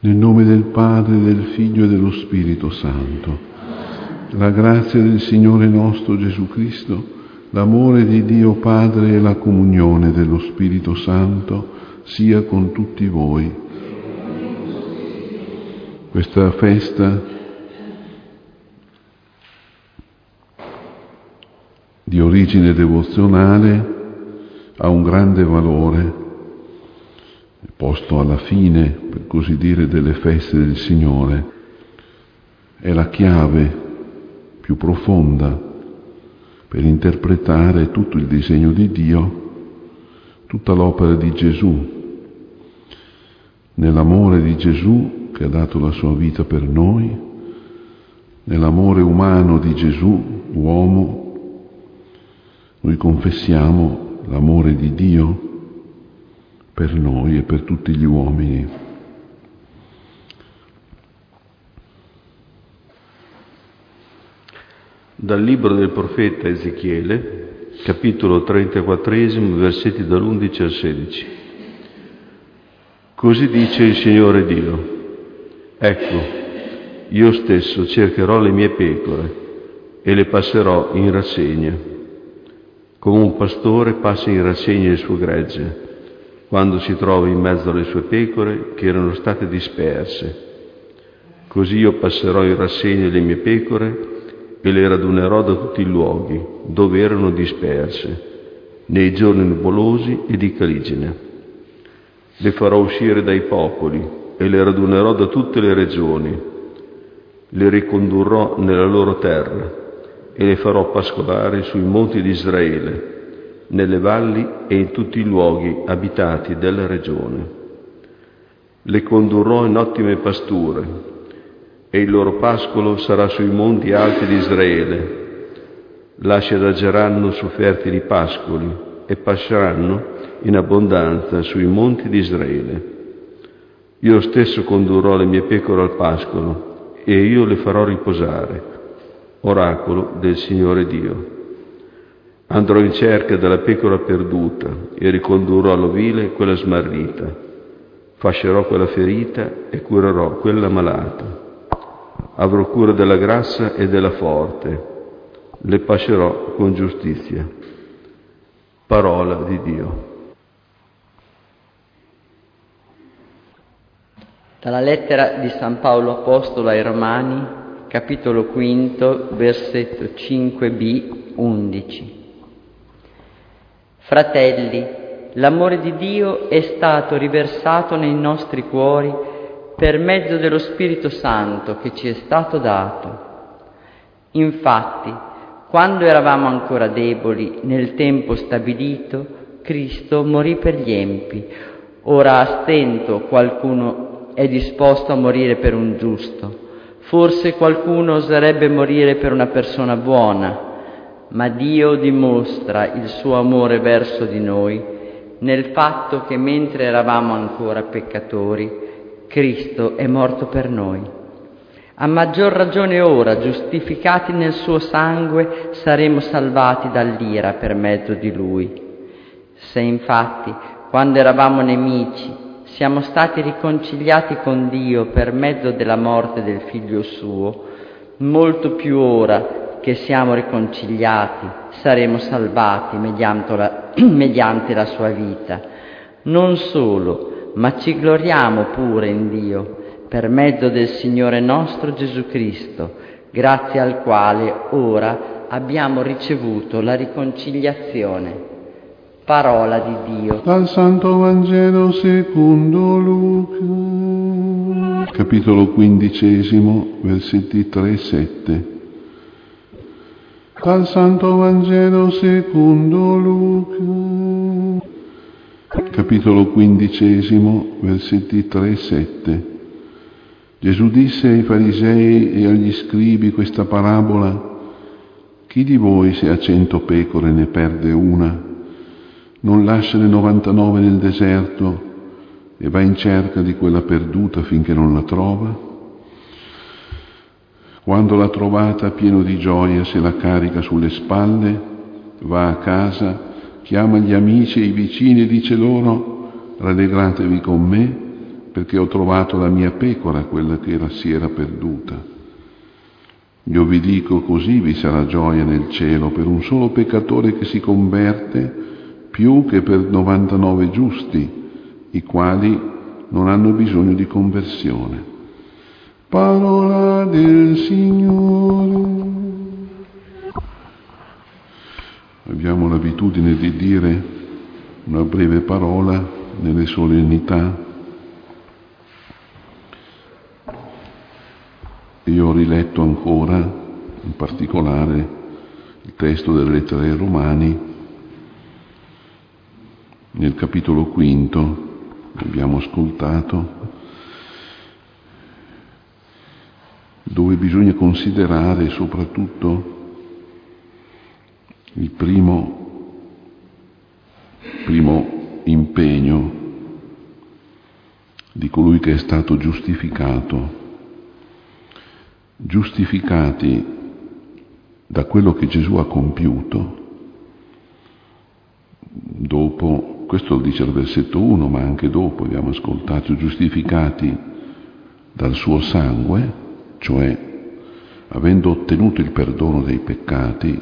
Nel nome del Padre, del Figlio e dello Spirito Santo. La grazia del Signore nostro Gesù Cristo, l'amore di Dio Padre e la comunione dello Spirito Santo sia con tutti voi. Questa festa di origine devozionale ha un grande valore, posto alla fine, per così dire, delle feste del Signore. È la chiave più profonda per interpretare tutto il disegno di Dio, tutta l'opera di Gesù, nell'amore di Gesù che ha dato la sua vita per noi, nell'amore umano di Gesù, uomo. Noi confessiamo l'amore di Dio per noi e per tutti gli uomini. Dal libro del profeta Ezechiele, capitolo 34, versetti dall'11 al 16. Così dice il Signore Dio: ecco, io stesso cercherò le mie pecore e le passerò in rassegna, come un pastore passa in rassegna il suo gregge, quando si trova in mezzo alle sue pecore che erano state disperse. Così io passerò in rassegna le mie pecore e le radunerò da tutti i luoghi dove erano disperse, nei giorni nuvolosi e di caligine. Le farò uscire dai popoli e le radunerò da tutte le regioni. Le ricondurrò nella loro terra e le farò pascolare sui monti di Israele, nelle valli e in tutti i luoghi abitati della regione. Le condurrò in ottime pasture e il loro pascolo sarà sui monti alti di Israele. Lasci adageranno su fertili pascoli e pasceranno in abbondanza sui monti di Israele. Io stesso condurrò le mie pecore al pascolo e io le farò riposare. Oracolo del Signore Dio. Andrò in cerca della pecora perduta e ricondurrò all'ovile quella smarrita. Fascerò quella ferita e curerò quella malata. Avrò cura della grassa e della forte. Le pascerò con giustizia. Parola di Dio. Dalla lettera di San Paolo Apostolo ai Romani, capitolo 5, versetto 5b, 11. Fratelli, l'amore di Dio è stato riversato nei nostri cuori per mezzo dello Spirito Santo che ci è stato dato. Infatti, quando eravamo ancora deboli, nel tempo stabilito, Cristo morì per gli empi. Ora a stento qualcuno è disposto a morire per un giusto. Forse qualcuno oserebbe morire per una persona buona. Ma Dio dimostra il suo amore verso di noi nel fatto che mentre eravamo ancora peccatori, Cristo è morto per noi. A maggior ragione ora, giustificati nel suo sangue, saremo salvati dall'ira per mezzo di Lui. Se infatti, quando eravamo nemici, siamo stati riconciliati con Dio per mezzo della morte del Figlio suo, molto più ora che siamo riconciliati, saremo salvati mediante la sua vita. Non solo, ma ci gloriamo pure in Dio, per mezzo del Signore nostro Gesù Cristo, grazie al quale ora abbiamo ricevuto la riconciliazione. Parola di Dio. Dal Santo Vangelo secondo Luca, capitolo 15, versetti 3 e 7. Dal Santo Vangelo secondo Luca, capitolo 15, versetti 3 e 7. Gesù disse ai farisei e agli scribi questa parabola: chi di voi, se ha 100 pecore, ne perde una, non lascia le 99 nel deserto e va in cerca di quella perduta finché non la trova? Quando l'ha trovata, pieno di gioia, se la carica sulle spalle, va a casa, chiama gli amici e i vicini e dice loro: rallegratevi con me, perché ho trovato la mia pecora, quella che si era perduta. Io vi dico, così vi sarà gioia nel cielo per un solo peccatore che si converte, più che per 99 giusti, i quali non hanno bisogno di conversione. Parola del Signore. Abbiamo l'abitudine di dire una breve parola nelle solennità. Io ho riletto ancora, in particolare, il testo delle lettere ai Romani, nel capitolo 5, abbiamo ascoltato, dove bisogna considerare soprattutto il primo impegno di colui che è stato giustificato. Giustificati da quello che Gesù ha compiuto, dopo, questo lo dice il versetto 1, ma anche dopo abbiamo ascoltato, giustificati dal suo sangue, cioè avendo ottenuto il perdono dei peccati,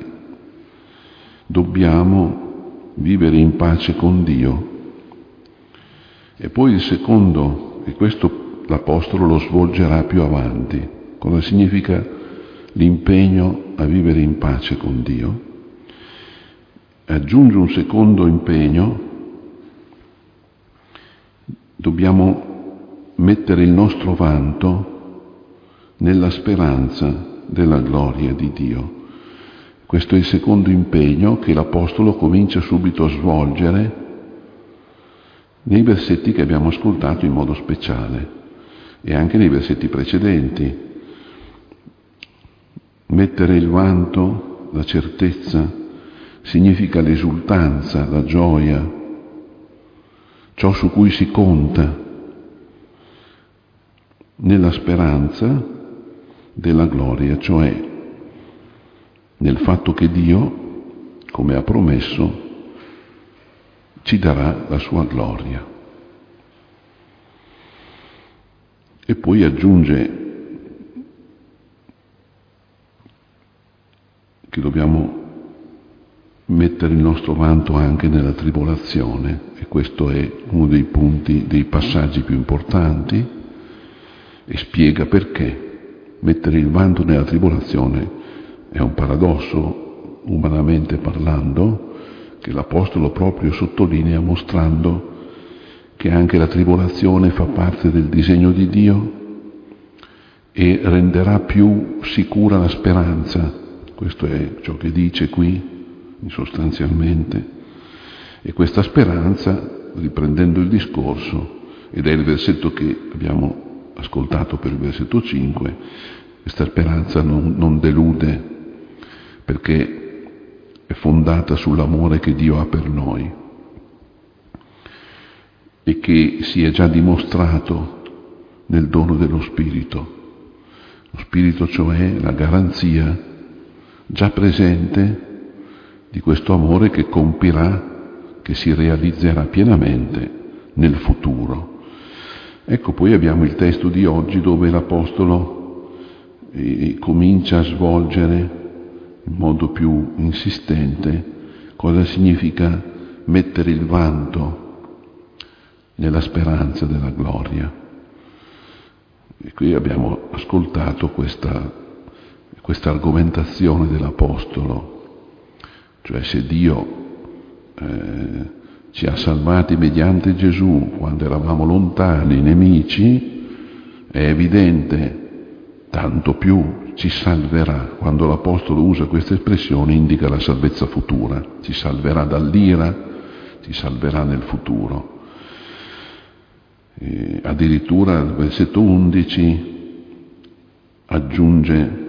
dobbiamo vivere in pace con Dio. E poi il secondo, e questo l'Apostolo lo svolgerà più avanti, cosa significa l'impegno a vivere in pace con Dio? Aggiunge un secondo impegno: dobbiamo mettere il nostro vanto nella speranza della gloria di Dio. Questo è il secondo impegno che l'Apostolo comincia subito a svolgere nei versetti che abbiamo ascoltato in modo speciale e anche nei versetti precedenti. Mettere il vanto, la certezza, significa l'esultanza, la gioia, ciò su cui si conta, nella speranza della gloria, cioè nel fatto che Dio, come ha promesso, ci darà la sua gloria. E poi aggiunge che dobbiamo mettere il nostro vanto anche nella tribolazione, e questo è uno dei punti, dei passaggi più importanti, e spiega perché. Mettere il vanto nella tribolazione è un paradosso, umanamente parlando, che l'Apostolo proprio sottolinea mostrando che anche la tribolazione fa parte del disegno di Dio e renderà più sicura la speranza. Questo è ciò che dice qui, sostanzialmente. E questa speranza, riprendendo il discorso, ed è il versetto che abbiamo ascoltato per il versetto 5, questa speranza non delude, perché è fondata sull'amore che Dio ha per noi e che si è già dimostrato nel dono dello Spirito. Lo Spirito, cioè la garanzia già presente di questo amore che compirà, che si realizzerà pienamente nel futuro. Ecco, poi abbiamo il testo di oggi dove l'Apostolo comincia a svolgere in modo più insistente cosa significa mettere il vanto nella speranza della gloria. E qui abbiamo ascoltato questa argomentazione dell'Apostolo, cioè se Dio ci ha salvati mediante Gesù quando eravamo lontani, nemici, è evidente, tanto più ci salverà. Quando l'Apostolo usa questa espressione indica la salvezza futura, ci salverà dall'ira, ci salverà nel futuro. Addirittura al versetto 11 aggiunge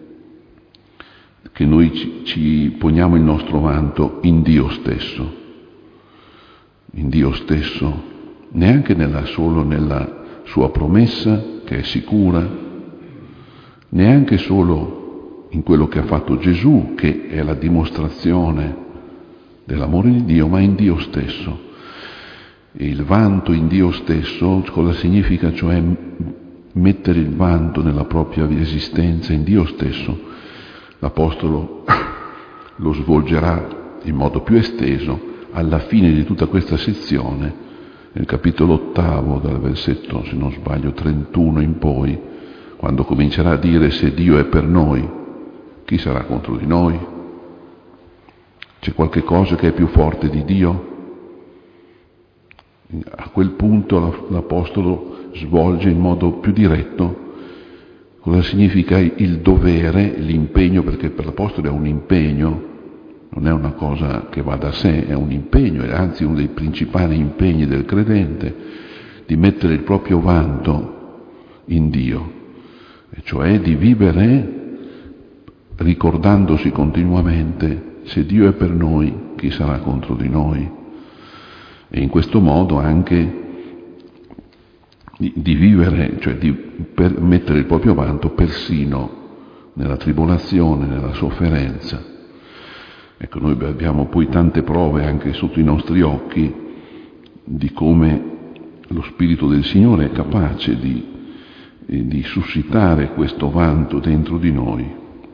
che noi ci poniamo il nostro vanto in Dio stesso, neanche solo nella sua promessa, che è sicura, neanche solo in quello che ha fatto Gesù, che è la dimostrazione dell'amore di Dio, ma in Dio stesso. E il vanto in Dio stesso, cosa significa? Cioè mettere il vanto nella propria esistenza in Dio stesso. L'Apostolo lo svolgerà in modo più esteso alla fine di tutta questa sezione, nel capitolo 8, dal versetto, se non sbaglio, 31 in poi, quando comincerà a dire: se Dio è per noi, chi sarà contro di noi? C'è qualche cosa che è più forte di Dio? A quel punto l'Apostolo svolge in modo più diretto cosa significa il dovere, l'impegno, perché per l'Apostolo è un impegno, non è una cosa che va da sé, è un impegno, è anzi uno dei principali impegni del credente, di mettere il proprio vanto in Dio, e cioè di vivere ricordandosi continuamente: se Dio è per noi, chi sarà contro di noi? E in questo modo anche di vivere, cioè per mettere il proprio vanto persino nella tribolazione, nella sofferenza. Ecco, noi abbiamo poi tante prove anche sotto i nostri occhi di come lo Spirito del Signore è capace di suscitare questo vanto dentro di noi.